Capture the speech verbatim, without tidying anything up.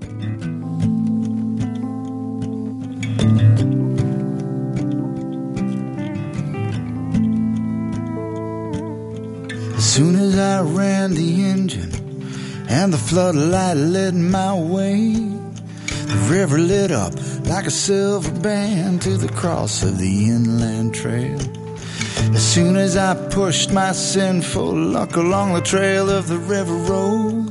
As soon as I ran the engine and the floodlight led my way, the river lit up like a silver band to the cross of the inland trail. As soon as I pushed my sinful luck along the trail of the river road,